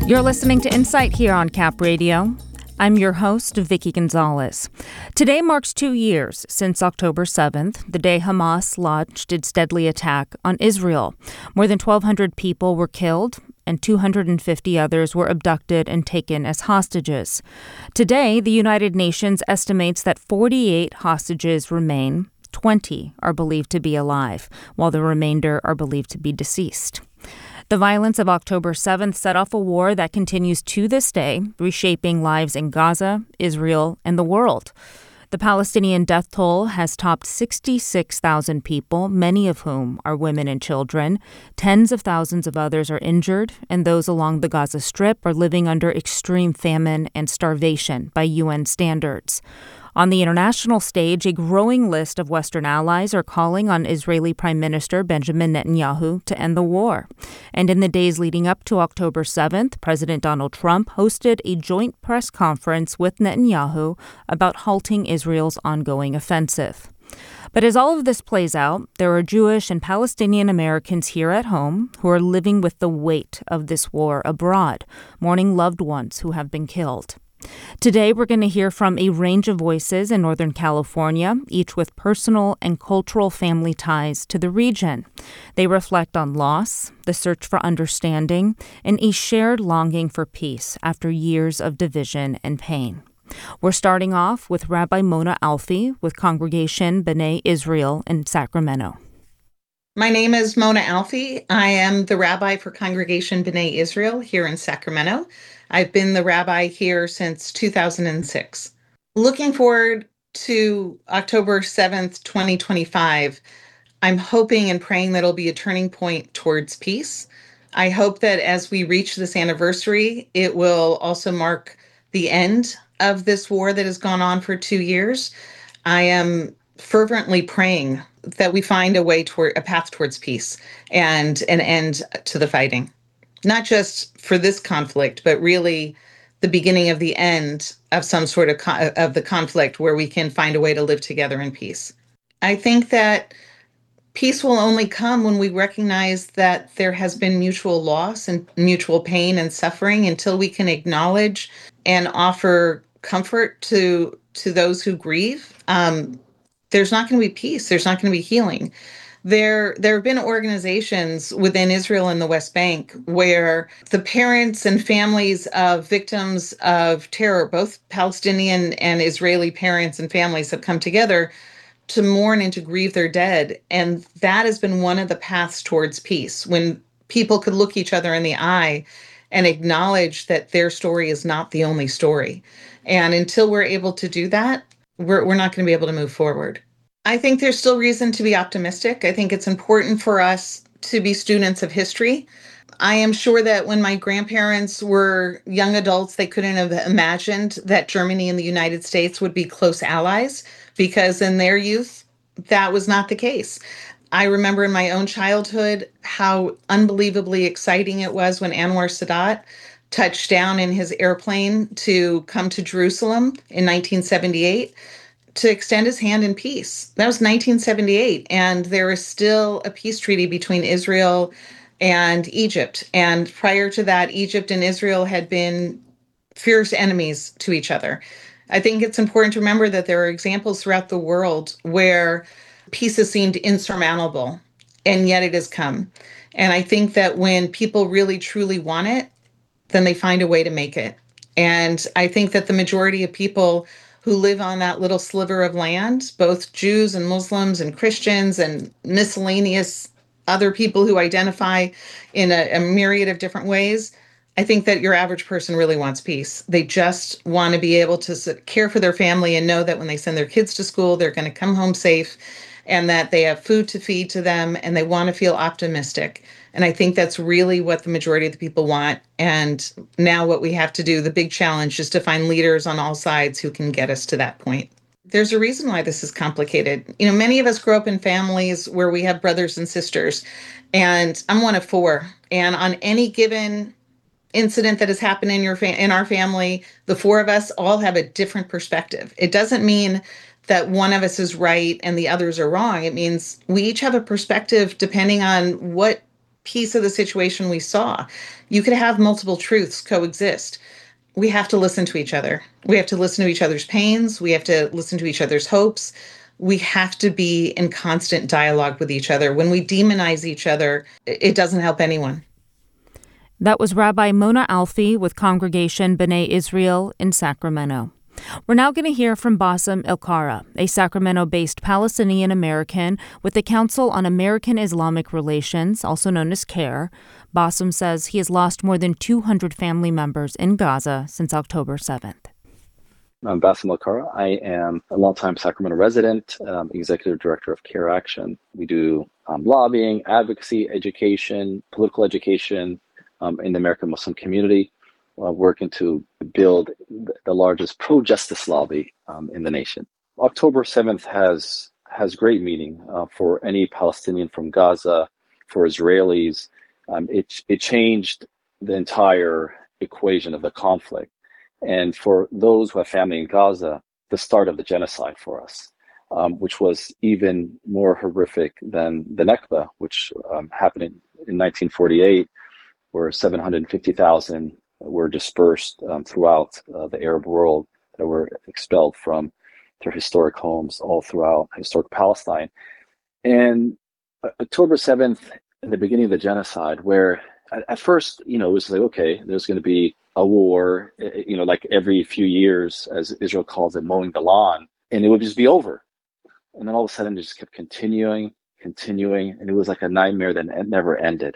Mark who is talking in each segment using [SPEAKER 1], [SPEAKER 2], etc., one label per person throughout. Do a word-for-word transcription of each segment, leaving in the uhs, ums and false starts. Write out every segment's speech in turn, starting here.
[SPEAKER 1] You're listening to Insight here on Cap Radio. I'm your host, Vicky Gonzalez. Today marks two years since October seventh, the day Hamas launched its deadly attack on Israel. More than twelve hundred people were killed, and two hundred fifty others were abducted and taken as hostages. Today, the United Nations estimates that forty-eight hostages remain. twenty are believed to be alive, while the remainder are believed to be deceased. The violence of October seventh set off a war that continues to this day, reshaping lives in Gaza, Israel, and the world. The Palestinian death toll has topped sixty-six thousand people, many of whom are women and children. Tens of thousands of others are injured, and those along the Gaza Strip are living under extreme famine and starvation by U N standards. On the international stage, a growing list of Western allies are calling on Israeli Prime Minister Benjamin Netanyahu to end the war. And in the days leading up to October seventh, President Donald Trump hosted a joint press conference with Netanyahu about halting Israel's ongoing offensive. But as all of this plays out, there are Jewish and Palestinian Americans here at home who are living with the weight of this war abroad, mourning loved ones who have been killed. Today, we're going to hear from a range of voices in Northern California, each with personal and cultural family ties to the region. They reflect on loss, the search for understanding, and a shared longing for peace after years of division and pain. We're starting off with Rabbi Mona Alfi with Congregation B'nai Israel in Sacramento.
[SPEAKER 2] My name is Mona Alfi. I am the rabbi for Congregation B'nai Israel here in Sacramento. I've been the rabbi here since two thousand six. Looking forward to October seventh, twenty twenty-five, I'm hoping and praying that it'll be a turning point towards peace. I hope that as we reach this anniversary, it will also mark the end of this war that has gone on for two years. I am fervently praying that we find a way toward a path towards peace and an end to the fighting. Not just for this conflict, but really the beginning of the end of some sort of co- of the conflict where we can find a way to live together in peace. I think that peace will only come when we recognize that there has been mutual loss and mutual pain and suffering. Until we can acknowledge and offer comfort to to those who grieve, um, there's not going to be peace. There's not going to be healing. There, there have been organizations within Israel and the West Bank where the parents and families of victims of terror, both Palestinian and Israeli parents and families, have come together to mourn and to grieve their dead. And that has been one of the paths towards peace, when people could look each other in the eye and acknowledge that their story is not the only story. And until we're able to do that, we're, we're not going to be able to move forward. I think there's still reason to be optimistic. I think it's important for us to be students of history. I am sure that when my grandparents were young adults, they couldn't have imagined that Germany and the United States would be close allies, because in their youth, that was not the case. I remember in my own childhood how unbelievably exciting it was when Anwar Sadat touched down in his airplane to come to Jerusalem in nineteen seventy-eight. To extend his hand in peace. That was nineteen seventy-eight, and there is still a peace treaty between Israel and Egypt. And prior to that, Egypt and Israel had been fierce enemies to each other. I think it's important to remember that there are examples throughout the world where peace has seemed insurmountable, and yet it has come. And I think that when people really, truly want it, then they find a way to make it. And I think that the majority of people who live on that little sliver of land, both Jews and Muslims and Christians and miscellaneous other people who identify in a, a myriad of different ways, I think that your average person really wants peace. They just want to be able to care for their family and know that when they send their kids to school, they're going to come home safe and that they have food to feed to them, and they want to feel optimistic. And I think that's really what the majority of the people want. And now what we have to do, the big challenge, is to find leaders on all sides who can get us to that point. There's a reason why this is complicated. You know, many of us grow up in families where we have brothers and sisters, and I'm one of four. And on any given incident that has happened in your fa- in our family, the four of us all have a different perspective. It doesn't mean that one of us is right and the others are wrong. It means we each have a perspective depending on what piece of the situation we saw. You could have multiple truths coexist. We have to listen to each other. We have to listen to each other's pains. We have to listen to each other's hopes. We have to be in constant dialogue with each other. When we demonize each other, it doesn't help anyone.
[SPEAKER 1] That was Rabbi Mona Alfie with Congregation B'nai Israel in Sacramento. We're now going to hear from Bassem Elkara, a Sacramento-based Palestinian-American with the Council on American Islamic Relations, also known as CARE. Bassem says he has lost more than two hundred family members in Gaza since October seventh.
[SPEAKER 3] I'm Bassem Elkara. I am a longtime Sacramento resident, um, executive director of CARE Action. We do um, lobbying, advocacy, education, political education um, in the American Muslim community. Uh, working to build the largest pro-justice lobby um, in the nation. October seventh has has great meaning uh, for any Palestinian from Gaza, for Israelis. Um, it it changed the entire equation of the conflict, and for those who have family in Gaza, the start of the genocide for us, um, which was even more horrific than the Nakba, which um, happened in, in nineteen forty-eight, where seven hundred fifty thousand were dispersed um, throughout uh, the Arab world, that were expelled from their historic homes all throughout historic Palestine. And uh, October seventh, in the beginning of the genocide, where at, at first, you know, it was like, okay, there's going to be a war, you know, like every few years, as Israel calls it, mowing the lawn, and it would just be over. And then all of a sudden, it just kept continuing, continuing, and it was like a nightmare that never ended.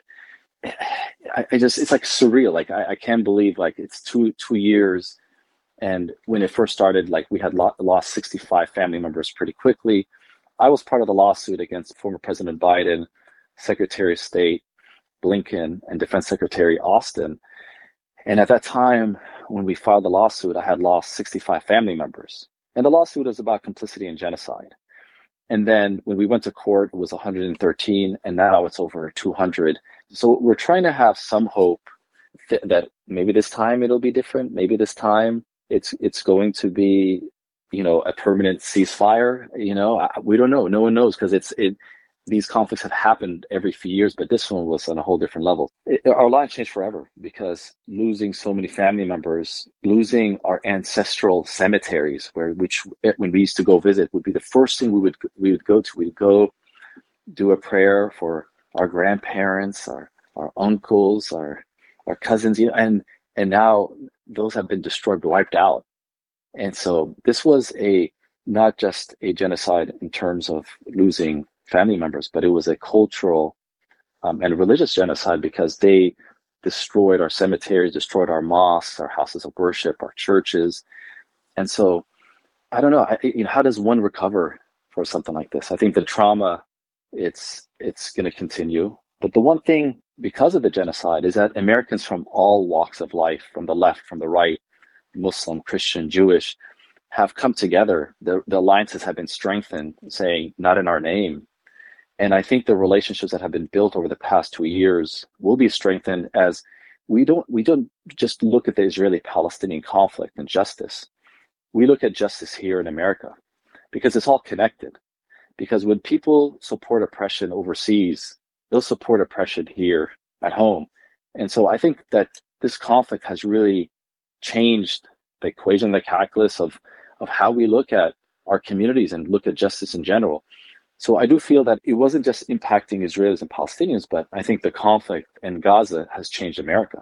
[SPEAKER 3] I, I just, it's like surreal. Like, I, I can't believe like it's two, two years. And when it first started, like we had lo- lost sixty-five family members pretty quickly. I was part of the lawsuit against former President Biden, Secretary of State Blinken, and Defense Secretary Austin. And at that time, when we filed the lawsuit, I had lost sixty-five family members. And the lawsuit was about complicity in genocide. And then when we went to court, it was one hundred thirteen, and now it's over two hundred. So we're trying to have some hope th- that maybe this time it'll be different. Maybe this time it's it's going to be, you know, a permanent ceasefire. You know, I, we don't know. No one knows, because it's it. These conflicts have happened every few years, but this one was on a whole different level. It, our lives changed forever, because losing so many family members, losing our ancestral cemeteries, where which when we used to go visit, would be the first thing we would we would go to. We'd go do a prayer for our grandparents, our our uncles, our our cousins, you know, and and now those have been destroyed, wiped out. And so this was a not just a genocide in terms of losing family members, but it was a cultural um, and religious genocide, because they destroyed our cemeteries, destroyed our mosques, our houses of worship, our churches. And so I don't know, I, you know, how does one recover for something like this? I think the trauma, it's it's going to continue. But the one thing, because of the genocide, is that Americans from all walks of life, from the left, from the right, Muslim, Christian, Jewish, have come together. The, the alliances have been strengthened, saying, not in our name. And I think the relationships that have been built over the past two years will be strengthened, as we don't we don't just look at the Israeli-Palestinian conflict and justice. We look at justice here in America, because it's all connected. Because when people support oppression overseas, they'll support oppression here at home. And so I think that this conflict has really changed the equation, the calculus of, of how we look at our communities and look at justice in general. So I do feel that it wasn't just impacting Israelis and Palestinians, but I think the conflict in Gaza has changed America.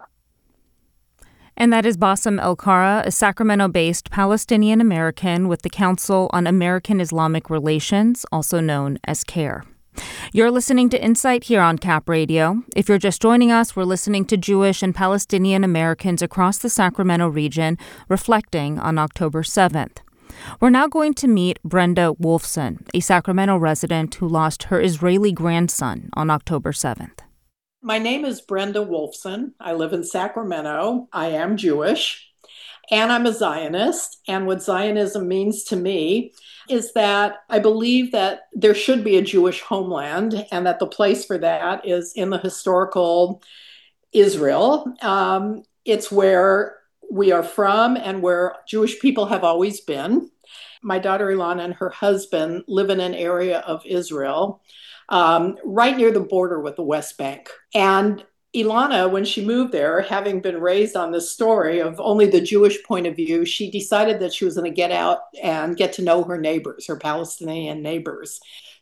[SPEAKER 1] And that is Bassem Elkara, a Sacramento-based Palestinian-American with the Council on American Islamic Relations, also known as CARE. You're listening to Insight here on Cap Radio. If you're just joining us, we're listening to Jewish and Palestinian Americans across the Sacramento region reflecting on October seventh. We're now going to meet Brenda Wolfson, a Sacramento resident who lost her Israeli grandson on October seventh.
[SPEAKER 4] My name is Brenda Wolfson. I live in Sacramento. I am Jewish, and I'm a Zionist. And what Zionism means to me is that I believe that there should be a Jewish homeland, and that the place for that is in the historical Israel. Um, it's where we are from and where Jewish people have always been. My daughter Ilana and her husband live in an area of Israel um, right near the border with the West Bank. And Ilana, when she moved there, having been raised on this story of only the Jewish point of view, she decided that she was going to get out and get to know her neighbors, her Palestinian neighbors.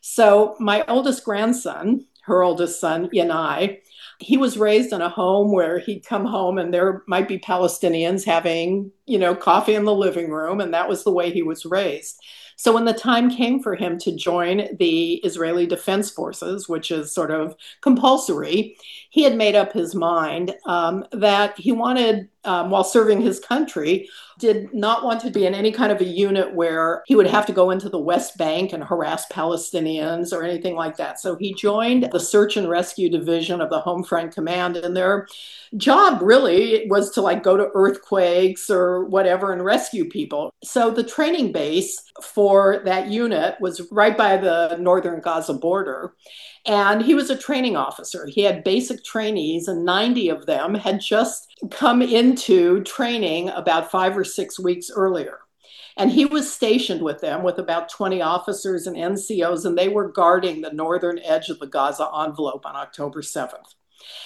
[SPEAKER 4] So my oldest grandson, her oldest son, Yanai, he was raised in a home where he'd come home and there might be Palestinians having, you know, coffee in the living room, and that was the way he was raised. So when the time came for him to join the Israeli Defense Forces, which is sort of compulsory, he had made up his mind um, that he wanted, um, while serving his country, did not want to be in any kind of a unit where he would have to go into the West Bank and harass Palestinians or anything like that. So he joined the Search and Rescue Division of the Home Front Command, and their job really was to like go to earthquakes or whatever and rescue people. So the training base for that unit was right by the northern Gaza border. And he was a training officer. He had basic trainees, and ninety of them had just come into training about five or six weeks earlier. And he was stationed with them with about twenty officers and N C Os, and they were guarding the northern edge of the Gaza envelope on October seventh.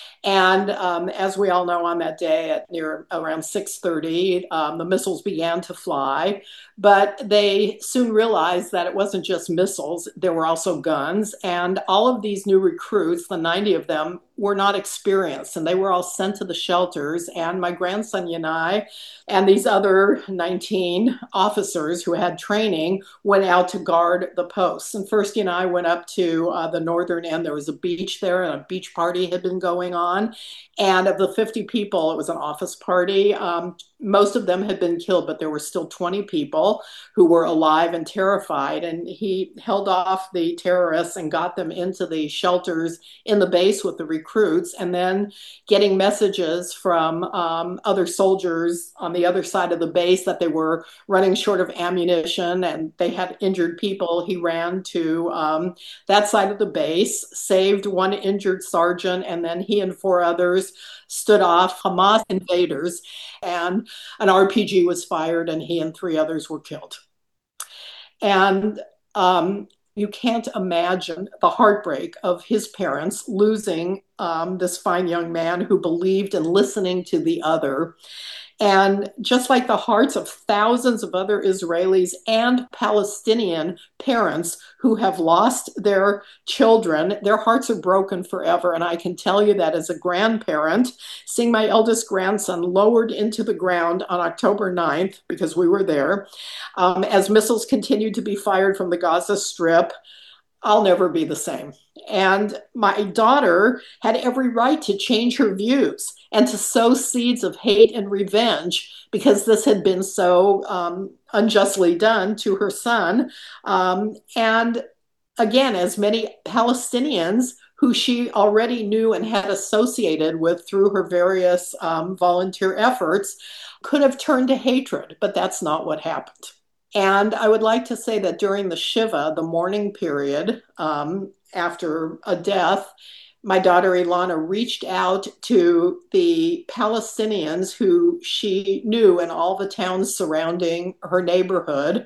[SPEAKER 4] And um, as we all know, on that day at near around six thirty, um, the missiles began to fly. But they soon realized that it wasn't just missiles, there were also guns. And all of these new recruits, the ninety of them, were not experienced, and they were all sent to the shelters. And my grandson Yanai and these other nineteen officers who had training went out to guard the posts. And first Yanai went up to uh, the northern end. There was a beach there, and a beach party had been going on. And of the fifty people, it was an office party. Um, most of them had been killed, but there were still twenty people who were alive and terrified. And he held off the terrorists and got them into the shelters in the base with the recruits, and then getting messages from um, other soldiers on the other side of the base that they were running short of ammunition and they had injured people. He ran to um, that side of the base, saved one injured sergeant, and then he and four others stood off Hamas invaders, and an R P G was fired, and he and three others were killed. And um, you can't imagine the heartbreak of his parents losing um, this fine young man who believed in listening to the other. And just like the hearts of thousands of other Israelis and Palestinian parents who have lost their children, their hearts are broken forever. And I can tell you that as a grandparent, seeing my eldest grandson lowered into the ground on October ninth, because we were there, um, as missiles continued to be fired from the Gaza Strip, I'll never be the same. And my daughter had every right to change her views and to sow seeds of hate and revenge because this had been so um, unjustly done to her son. Um, and again, as many Palestinians who she already knew and had associated with through her various um, volunteer efforts could have turned to hatred, but that's not what happened. And I would like to say that during the Shiva, the mourning period um, after a death, my daughter Ilana reached out to the Palestinians who she knew in all the towns surrounding her neighborhood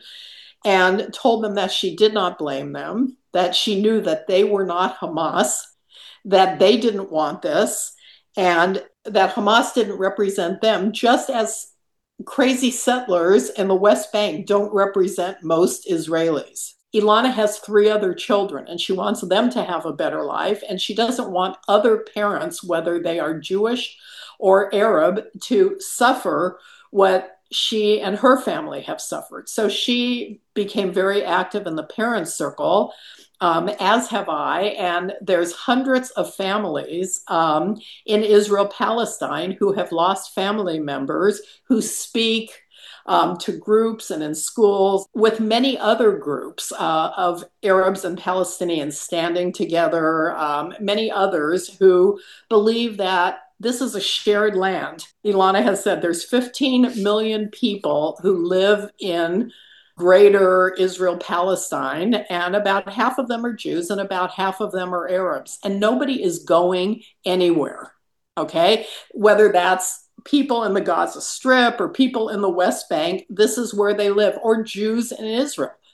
[SPEAKER 4] and told them that she did not blame them, that she knew that they were not Hamas, that they didn't want this, and that Hamas didn't represent them, just as crazy settlers in the West Bank don't represent most Israelis. Ilana has three other children, and she wants them to have a better life, and she doesn't want other parents, whether they are Jewish or Arab, to suffer what she and her family have suffered. So she became very active in the parents' circle, um, as have I, and there's hundreds of families um, in Israel-Palestine who have lost family members who speak Um, to groups and in schools, with many other groups uh, of Arabs and Palestinians standing together, um, many others who believe that this is a shared land. Ilana has said there's fifteen million people who live in greater Israel, Palestine, and about half of them are Jews and about half of them are Arabs. And nobody is going anywhere, okay? Whether that's people in the Gaza Strip or people in the West Bank, this is where they live, or Jews in Israel.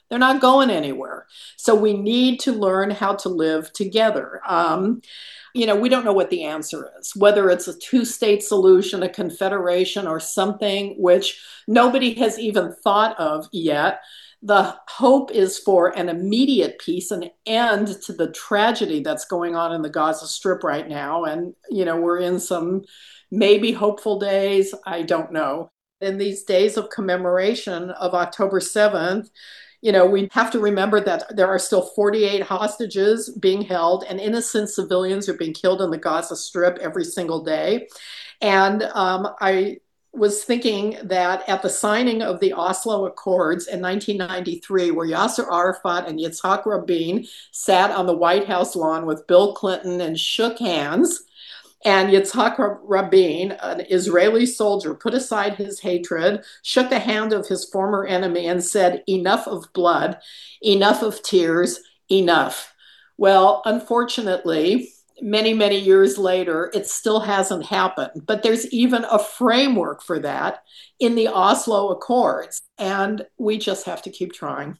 [SPEAKER 4] They're not going anywhere. So we need to learn how to live together. Um, you know, we don't know what the answer is, whether it's a two-state solution, a confederation, or something which nobody has even thought of yet. The hope is for an immediate peace, an end to the tragedy that's going on in the Gaza Strip right now. And, you know, we're in some maybe hopeful days. I don't know. In these days of commemoration of October seventh, you know, we have to remember that there are still forty-eight hostages being held, and innocent civilians are being killed in the Gaza Strip every single day. And um, I was thinking that at the signing of the Oslo Accords in nineteen ninety-three, where Yasser Arafat and Yitzhak Rabin sat on the White House lawn with Bill Clinton and shook hands, and Yitzhak Rabin, an Israeli soldier, put aside his hatred, shook the hand of his former enemy and said, "Enough of blood, enough of tears, enough." Well, unfortunately, many, many years later, it still hasn't happened. But there's even a framework for that in the Oslo Accords, and we just have to keep trying.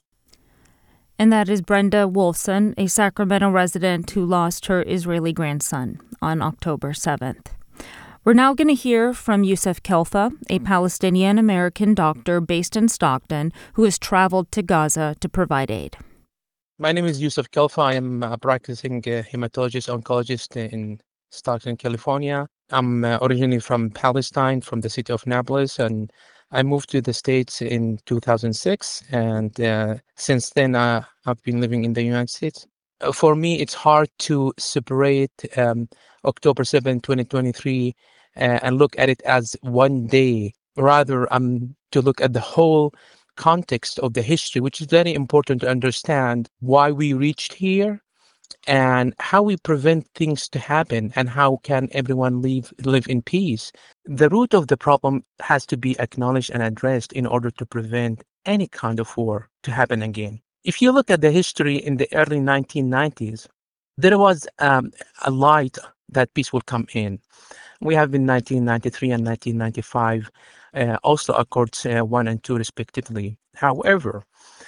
[SPEAKER 1] And that is Brenda Wolfson, a Sacramento resident who lost her Israeli grandson on October seventh. We're now going to hear from Yusuf Kelfa, a Palestinian-American doctor based in Stockton who has traveled to Gaza to provide aid.
[SPEAKER 5] My name is Yusuf Kelfa. I am a practicing uh, hematologist, oncologist in Stockton, California. I'm uh, originally from Palestine, from the city of Nablus, and I moved to the States in two thousand six, and uh, since then uh, I've been living in the United States. Uh, for me, it's hard to separate um, October seventh, twenty twenty-three uh, and look at it as one day. Rather, um, to look at the whole context of the history, which is very important to understand why we reached here and how we prevent things to happen and how can everyone live live in peace. The root of the problem has to be acknowledged and addressed in order to prevent any kind of war to happen again. If you look at the history in the early nineteen nineties, there was um, a light that peace will come in. We have in nineteen ninety-three and nineteen ninety-five uh, Oslo Accords uh, one and two respectively. However,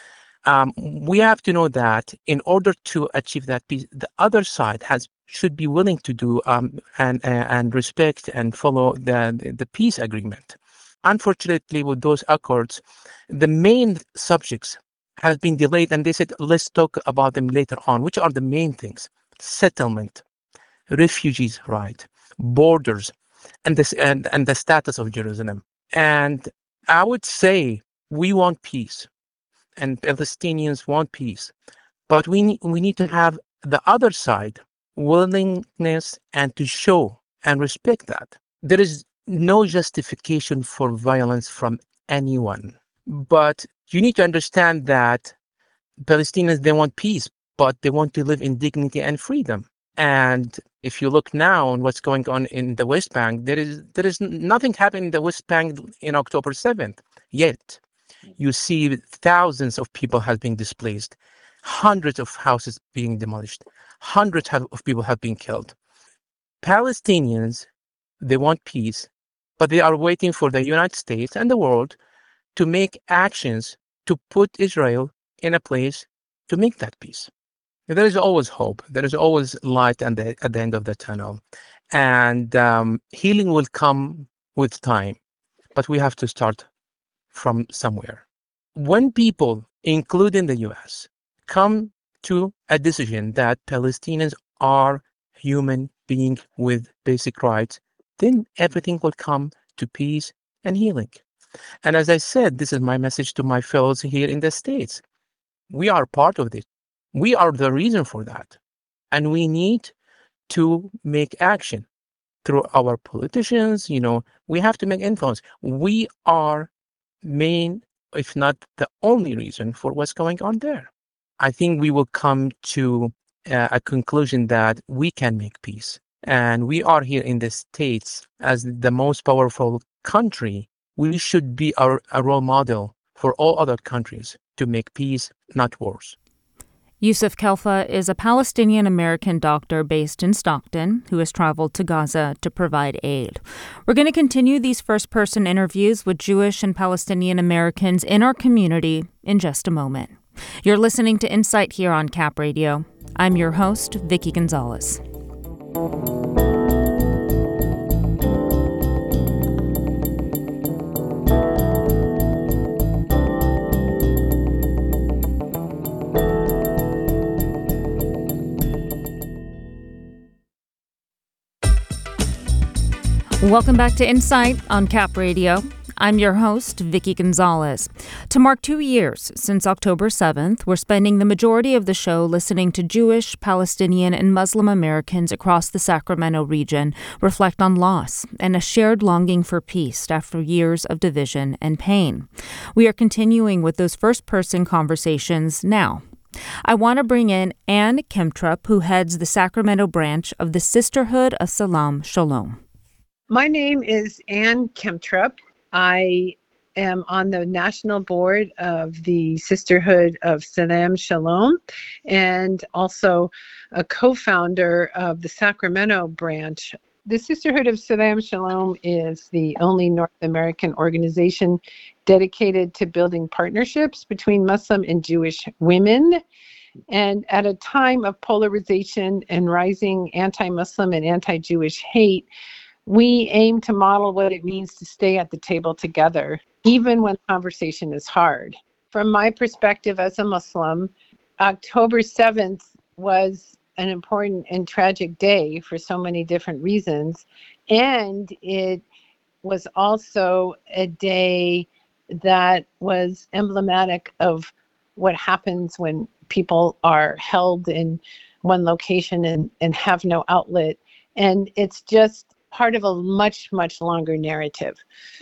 [SPEAKER 5] Um, we have to know that in order to achieve that peace, the other side has should be willing to do um, and uh, and respect and follow the, the peace agreement. Unfortunately, with those accords, the main subjects have been delayed, and they said, let's talk about them later on. Which are the main things? Settlement, refugees' right, borders, and this and, and the status of Jerusalem. And I would say we want peace. And Palestinians want peace, but we need, we need to have the other side willingness and to show and respect that. There is no justification for violence from anyone, but you need to understand that Palestinians, they want peace, but they want to live in dignity and freedom. And if you look now on what's going on in the West Bank, there is there is nothing happening in the West Bank in October seventh yet. You see thousands of people have been displaced, hundreds of houses being demolished, hundreds of people have been killed. Palestinians, they want peace, but they are waiting for the United States and the world to make actions to put Israel in a place to make that peace. There is always hope. There is always light at the, at the end of the tunnel. And um, healing will come with time, but we have to start from somewhere. When people, including the U S, come to a decision that Palestinians are human beings with basic rights, then everything will come to peace and healing. And as I said, this is my message to my fellows here in the States. We are part of this. We are the reason for that. And we need to make action through our politicians. You know, we have to make influence. We are main, if not the only reason for what's going on there. I think we will come to uh, a conclusion that we can make peace. And we are here in the States as the most powerful country. We should be our, a role model for all other countries to make peace, not wars.
[SPEAKER 1] Yusuf Kelfa is a Palestinian-American doctor based in Stockton who has traveled to Gaza to provide aid. We're going to continue these first-person interviews with Jewish and Palestinian Americans in our community in just a moment. You're listening to Insight here on Cap Radio. I'm your host, Vicky Gonzalez. Welcome back to Insight on Cap Radio. I'm your host, Vicky Gonzalez. To mark two years since October seventh, we're spending the majority of the show listening to Jewish, Palestinian, and Muslim Americans across the Sacramento region reflect on loss and a shared longing for peace after years of division and pain. We are continuing with those first-person conversations now. I want to bring in Ann Kemtrup, who heads the Sacramento branch of the Sisterhood of Salam Shalom.
[SPEAKER 6] My name is Ann Kemtrup. I am on the national board of the Sisterhood of Salam Shalom and also a co-founder of the Sacramento branch. The Sisterhood of Salam Shalom is the only North American organization dedicated to building partnerships between Muslim and Jewish women. And at a time of polarization and rising anti-Muslim and anti-Jewish hate, we aim to model what it means to stay at the table together, even when conversation is hard. From my perspective as a Muslim, October seventh was an important and tragic day for so many different reasons. And it was also a day that was emblematic of what happens when people are held in one location and, and have no outlet. And it's just part of a much, much longer narrative.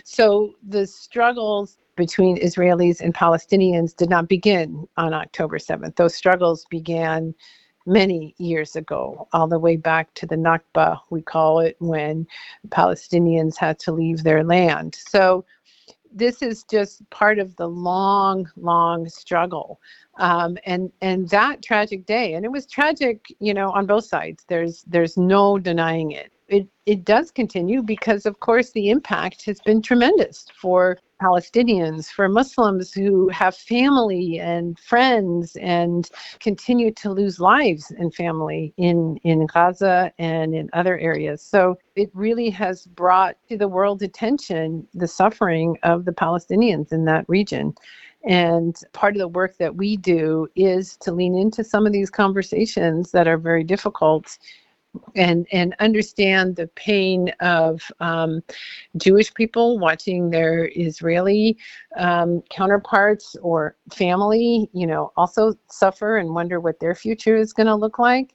[SPEAKER 6] So the struggles between Israelis and Palestinians did not begin on October seventh. Those struggles began many years ago, all the way back to the Nakba, we call it, when Palestinians had to leave their land. So this is just part of the long, long struggle. Um, and and that tragic day, and it was tragic, you know, on both sides. There's there's no denying it. It it does continue because, of course, the impact has been tremendous for Palestinians, for Muslims who have family and friends and continue to lose lives and family in, in Gaza and in other areas. So it really has brought to the world attention the suffering of the Palestinians in that region. And part of the work that we do is to lean into some of these conversations that are very difficult and and understand the pain of um, Jewish people watching their Israeli um, counterparts or family, you know, also suffer and wonder what their future is going to look like.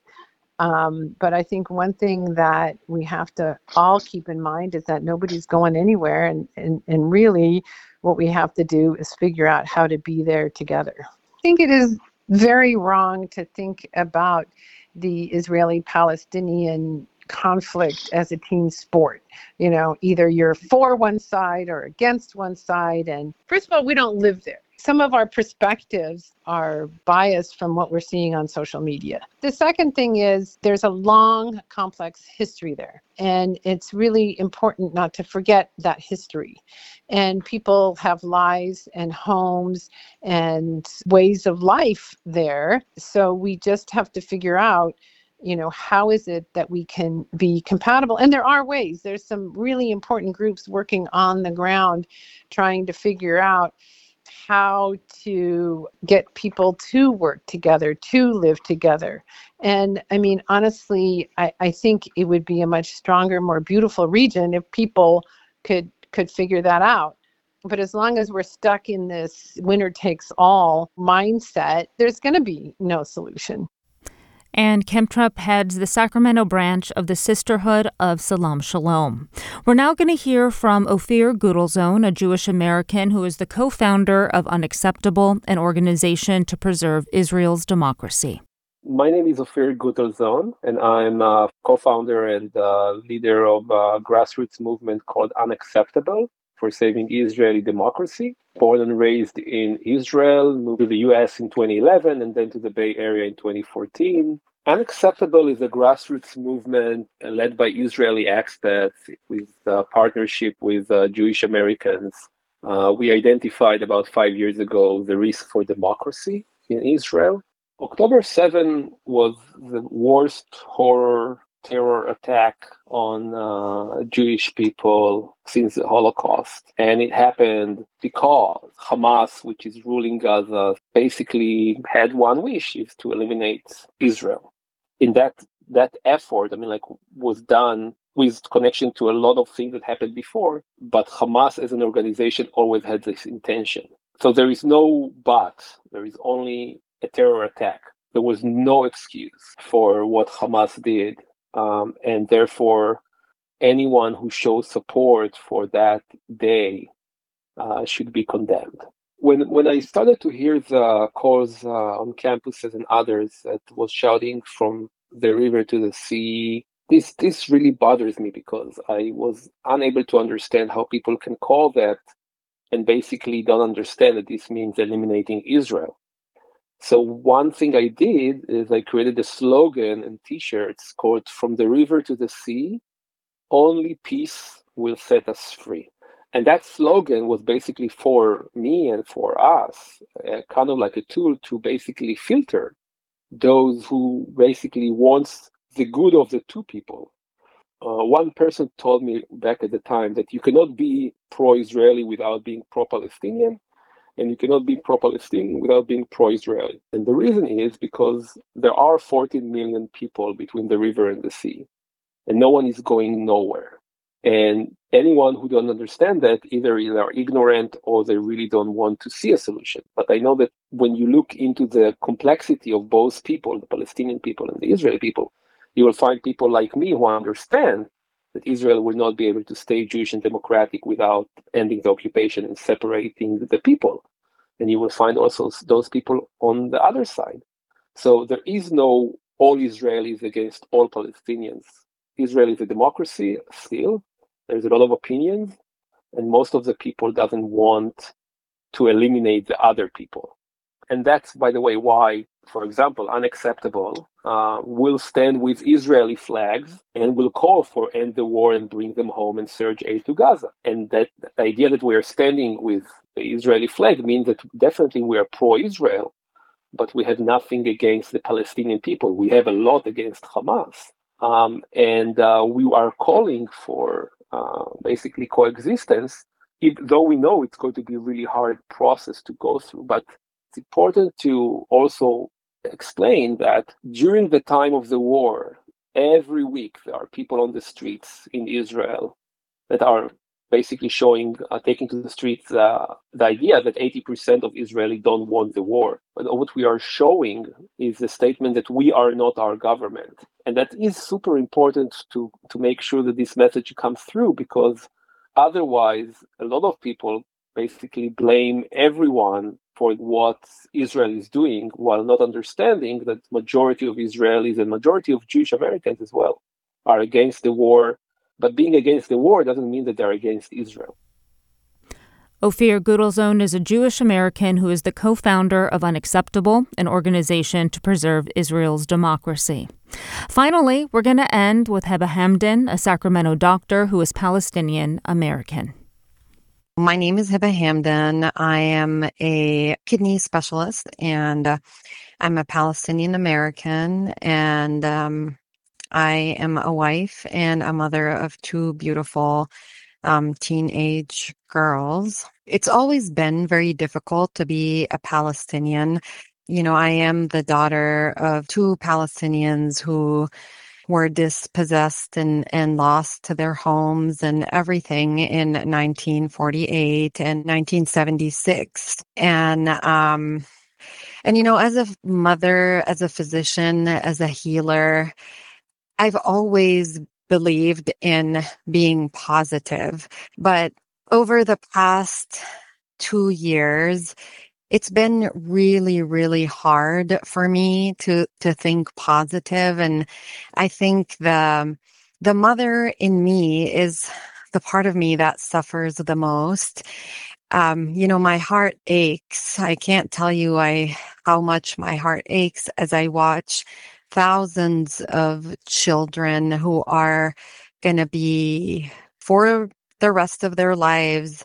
[SPEAKER 6] Um, but I think one thing that we have to all keep in mind is that nobody's going anywhere, and, and, and really what we have to do is figure out how to be there together. I think it is very wrong to think about the Israeli-Palestinian conflict as a team sport. You know, either you're for one side or against one side. And first of all, we don't live there. Some of our perspectives are biased from what we're seeing on social media. The second thing is there's a long, complex history there. And it's really important not to forget that history. And people have lives and homes and ways of life there. So we just have to figure out, you know, how is it that we can be compatible? And there are ways. There's some really important groups working on the ground trying to figure out how to get people to work together, to live together. And I mean, honestly, I, I think it would be a much stronger, more beautiful region if people could could figure that out. But as long as we're stuck in this winner takes all mindset, there's going to be no solution.
[SPEAKER 1] And Kemtrup heads the Sacramento branch of the Sisterhood of Salam Shalom. We're now going to hear from Ophir Gudelzon, a Jewish American who is the co-founder of Unacceptable, an organization to preserve Israel's democracy.
[SPEAKER 7] My name is Ophir Gudelzon, and I'm a co-founder and uh, leader of a grassroots movement called Unacceptable for saving Israeli democracy. Born and raised in Israel, moved to the U S in twenty eleven and then to the Bay Area in twenty fourteen. Unacceptable is a grassroots movement led by Israeli expats with a partnership with uh, Jewish Americans. Uh, we identified about five years ago the risk for democracy in Israel. October seventh was the worst horror terror attack on uh, Jewish people since the Holocaust. And it happened because Hamas, which is ruling Gaza, basically had one wish, is to eliminate Israel. In that that effort, I mean, like, was done with connection to a lot of things that happened before, but Hamas as an organization always had this intention. So there is no but, there is only a terror attack. There was no excuse for what Hamas did. Um, and therefore, anyone who shows support for that day uh, should be condemned. When when I started to hear the calls uh, on campuses and others that was shouting from the river to the sea, this this really bothers me because I was unable to understand how people can call that and basically don't understand that this means eliminating Israel. So one thing I did is I created a slogan and t-shirts called "From the River to the Sea, only peace will set us free." And that slogan was basically for me and for us, uh, kind of like a tool to basically filter those who basically wants the good of the two people. Uh, one person told me back at the time that you cannot be pro-Israeli without being pro-Palestinian, and you cannot be pro-Palestinian without being pro-Israeli. And the reason is because there are fourteen million people between the river and the sea, and no one is going nowhere. And anyone who don't understand that, either they are ignorant or they really don't want to see a solution. But I know that when you look into the complexity of both people, the Palestinian people and the Israeli people, you will find people like me who understand that Israel will not be able to stay Jewish and democratic without ending the occupation and separating the people. And you will find also those people on the other side. So there is no all Israelis against all Palestinians. Israel is a democracy still. There's a lot of opinions, and most of the people doesn't want to eliminate the other people. And that's, by the way, why, for example, Unacceptable uh, will stand with Israeli flags and will call for end the war and bring them home and surge aid to Gaza. And that the idea that we are standing with the Israeli flag means that definitely we are pro-Israel, but we have nothing against the Palestinian people. We have a lot against Hamas. Um, and uh, we are calling for uh, basically coexistence, even though we know it's going to be a really hard process to go through. But it's important to also explain that during the time of the war, every week there are people on the streets in Israel that are basically showing, uh, taking to the streets uh, the idea that eighty percent of Israelis don't want the war. But what we are showing is the statement that we are not our government. And that is super important to, to make sure that this message comes through, because otherwise a lot of people basically blame everyone for what Israel is doing while not understanding that majority of Israelis and majority of Jewish Americans as well are against the war. But being against the war doesn't mean that they're against Israel.
[SPEAKER 1] Ophir Gudelzon is a Jewish American who is the co-founder of Unacceptable, an organization to preserve Israel's democracy. Finally, we're going to end with Heba Hamdan, a Sacramento doctor who is Palestinian American.
[SPEAKER 8] My name is Heba Hamdan. I am a kidney specialist, and uh, I'm a Palestinian American, and um, I am a wife and a mother of two beautiful um, teenage girls. It's always been very difficult to be a Palestinian. You know, I am the daughter of two Palestinians who were dispossessed and, and lost to their homes and everything in nineteen forty-eight and nineteen seventy-six. And, um, and, you know, as a mother, as a physician, as a healer, I've always believed in being positive, but over the past two years, it's been really, really hard for me to, to think positive. And I think the, the mother in me is the part of me that suffers the most. Um, you know, my heart aches. I can't tell you I, how much my heart aches as I watch thousands of children who are going to be, for the rest of their lives,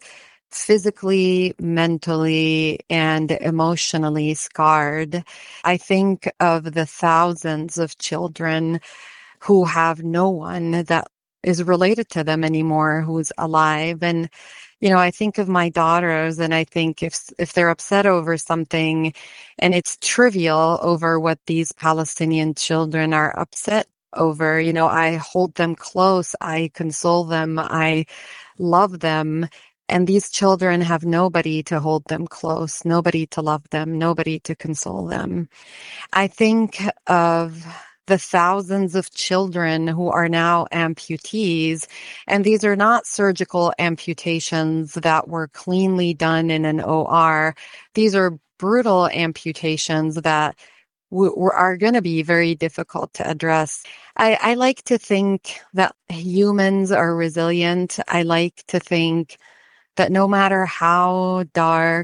[SPEAKER 8] physically, mentally, and emotionally scarred. I think of the thousands of children who have no one that is related to them anymore, who's alive. And, you know, I think of my daughters, and I think if if they're upset over something and it's trivial over what these Palestinian children are upset over, you know, I hold them close, I console them, I love them. And these children have nobody to hold them close, nobody to love them, nobody to console them. I think of the thousands of children who are now amputees, and these are not surgical amputations that were cleanly done in an O R. These are brutal amputations that w- are going to be very difficult to address. I, I like to think that humans are resilient. I like to think that no matter how dark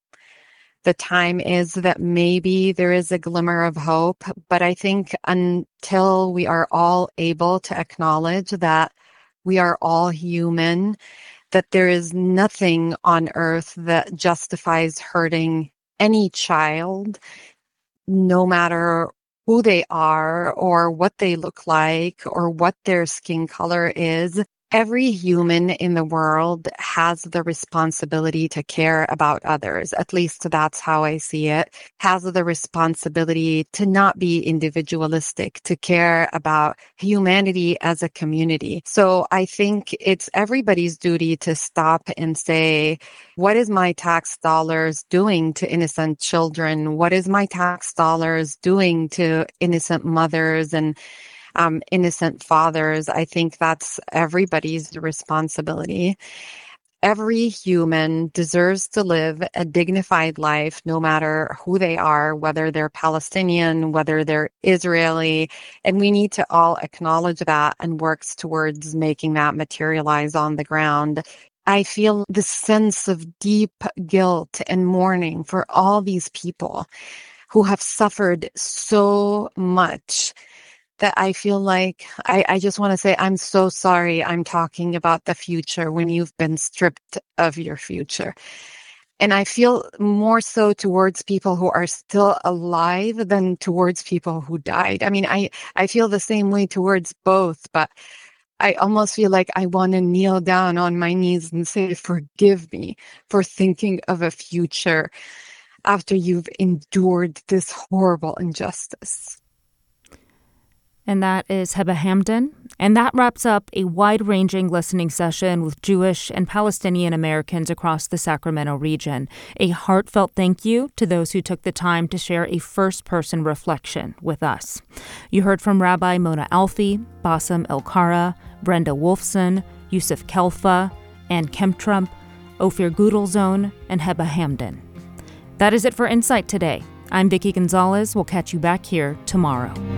[SPEAKER 8] the time is, that maybe there is a glimmer of hope. But I think until we are all able to acknowledge that we are all human, that there is nothing on earth that justifies hurting any child, no matter who they are or what they look like or what their skin color is. Every human in the world has the responsibility to care about others. At least that's how I see it. Has the responsibility to not be individualistic, to care about humanity as a community. So I think it's everybody's duty to stop and say, what is my tax dollars doing to innocent children? What is my tax dollars doing to innocent mothers and Um, innocent fathers? I think that's everybody's responsibility. Every human deserves to live a dignified life, no matter who they are, whether they're Palestinian, whether they're Israeli. And we need to all acknowledge that and work towards making that materialize on the ground. I feel the sense of deep guilt and mourning for all these people who have suffered so much, that I feel like I, I just want to say, I'm so sorry I'm talking about the future when you've been stripped of your future. And I feel more so towards people who are still alive than towards people who died. I mean, I, I feel the same way towards both, but I almost feel like I want to kneel down on my knees and say, forgive me for thinking of a future after you've endured this horrible injustice.
[SPEAKER 1] And that is Heba Hamdan. And that wraps up a wide-ranging listening session with Jewish and Palestinian Americans across the Sacramento region. A heartfelt thank you to those who took the time to share a first-person reflection with us. You heard from Rabbi Mona Alfie, Bassem Elkara, Brenda Wolfson, Yusuf Kelfa, Ann Kemtrump, Ophir Gudelzone, and Heba Hamdan. That is it for Insight today. I'm Vicki Gonzalez. We'll catch you back here tomorrow.